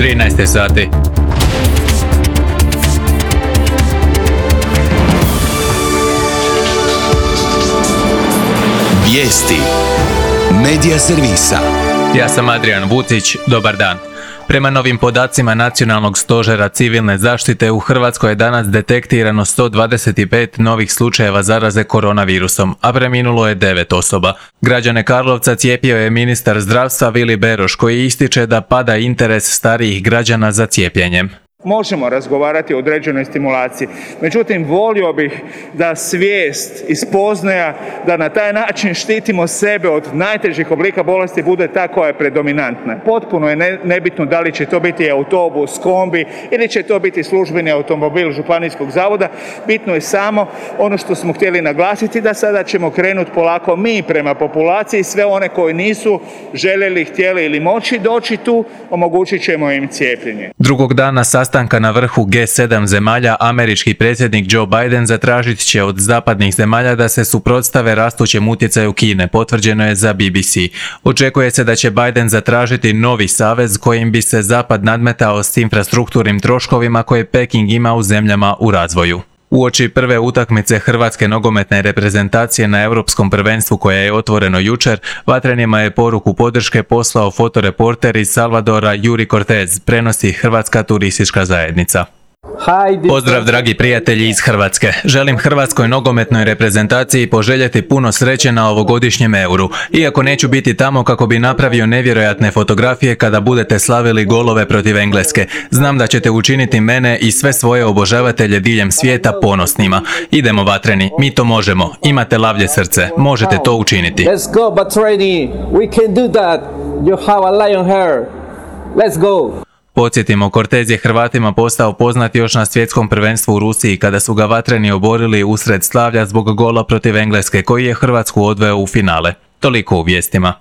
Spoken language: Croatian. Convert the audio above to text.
13 sati. Vijesti Medija servisa. Ja sam Adrian Vucić, dobar dan. Prema novim podacima Nacionalnog stožera civilne zaštite u Hrvatskoj je danas detektirano 125 novih slučajeva zaraze koronavirusom, a preminulo je 9 osoba. Građane Karlovca cijepio je ministar zdravstva Vili Beroš, koji ističe da pada interes starijih građana za cijepljenjem. Možemo razgovarati o određenoj stimulaciji, međutim volio bih da svijest i spoznaja da na taj način štitimo sebe od najtežih oblika bolesti bude ta koja je predominantna. Potpuno je nebitno da li će to biti autobus, kombi ili će to biti službeni automobil županijskog zavoda. Bitno je samo ono što smo htjeli naglasiti, da sada ćemo krenuti polako mi prema populaciji. Sve one koji nisu željeli, htjeli ili moći doći tu, omogućit ćemo im cijepljenje. Drugog dana sastanka na vrhu G7 zemalja američki predsjednik Joe Biden zatražit će od zapadnih zemalja da se suprotstave rastućem utjecaju Kine, potvrđeno je za BBC. Očekuje se da će Biden zatražiti novi savez kojim bi se Zapad nadmetao s infrastrukturnim troškovima koje Peking ima u zemljama u razvoju. Uoči prve utakmice hrvatske nogometne reprezentacije na Europskom prvenstvu koje je otvoreno jučer, Vatrenima je poruku podrške poslao fotoreporter iz Salvadora Juri Cortez, prenosi Hrvatska turistička zajednica. Pozdrav dragi prijatelji iz Hrvatske. Želim hrvatskoj nogometnoj reprezentaciji poželjeti puno sreće na ovogodišnjem Euru. Iako neću biti tamo kako bi napravio nevjerojatne fotografije kada budete slavili golove protiv Engleske, znam da ćete učiniti mene i sve svoje obožavatelje diljem svijeta ponosnima. Idemo Vatreni, mi to možemo. Imate lavlje srce, možete to učiniti. Let's go Vatreni, we can do that. You have a lion hair. Let's go. Podsjetimo, Cortez je Hrvatima postao poznat još na svjetskom prvenstvu u Rusiji kada su ga Vatreni oborili usred slavlja zbog gola protiv Engleske koji je Hrvatsku odveo u finale. Toliko u vijestima.